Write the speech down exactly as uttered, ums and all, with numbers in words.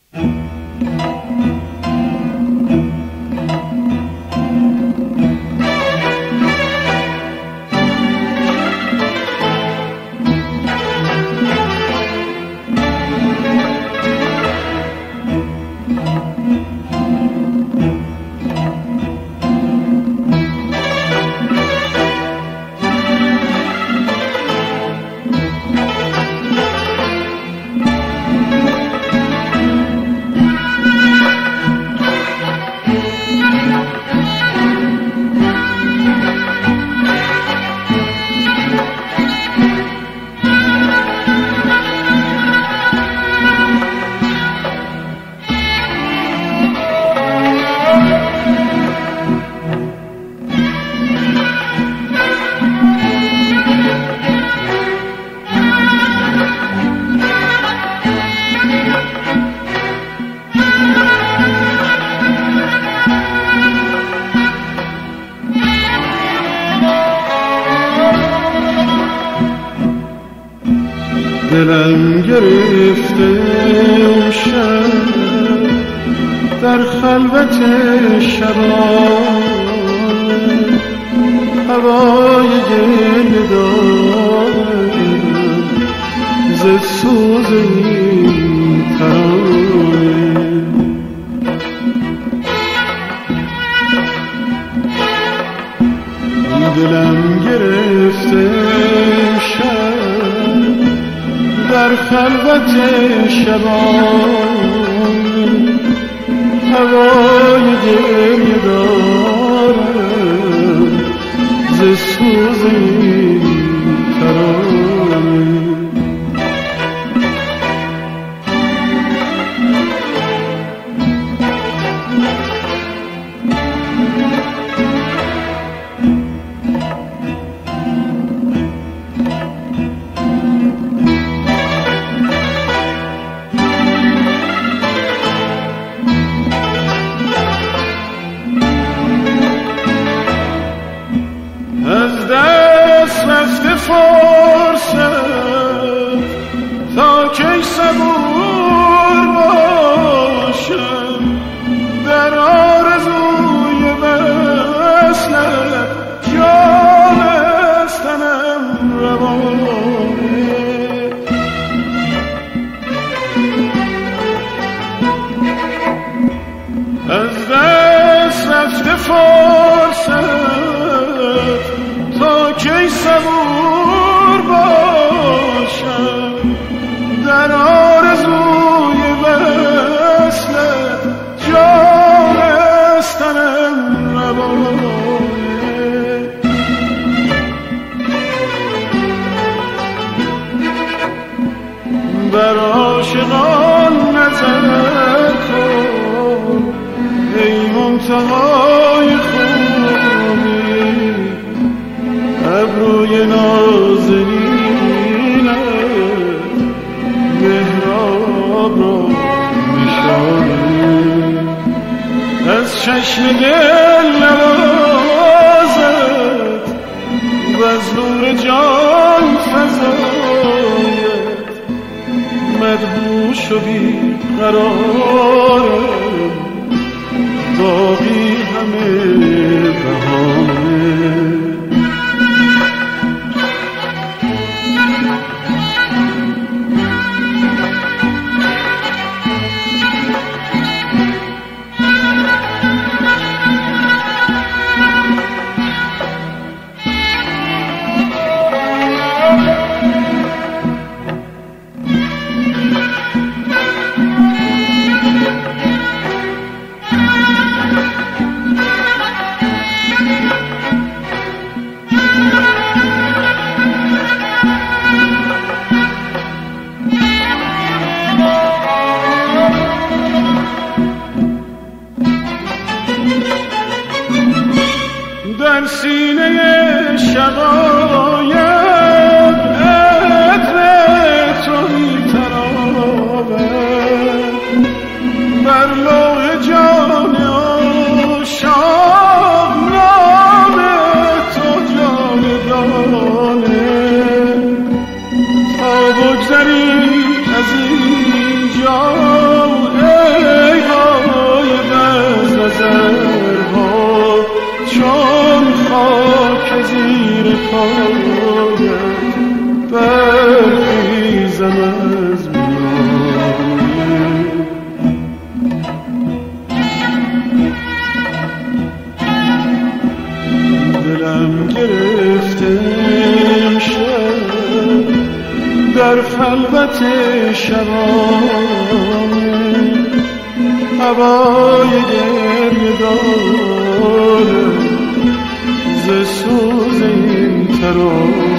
دلم گرفته شب در خلوت شبان، هوای گل دارم ز سوز این ترانه. دلم گرفته شب در خلوت شبان، هوای دل دارم ز سوز این ترانه. فرصت تا کی صبور باشم، در آرزوی وصلت جان از تنم روانه. از دست رفته فرصت تا کی صبور باشم، در آرزوی وصلت جان از تنم روانه. بر عاشقان نظر کن ای منتهای خوبی، ابروی نازنینت محراب را نشانه. از چشم دل نوازت و از نور جان فزایت، مدهوش و بی قرارم باقی همه بهانه. در سینه شقایق عطر تو می‌تراود، بر لوح جان عاشق نام تو جاودانه. تا بگذری از اینجا پایت برخیزم از میانه. دلم گرفته امشب در خلوت شبانه، هوای گریه داره ز سوز این ترانه.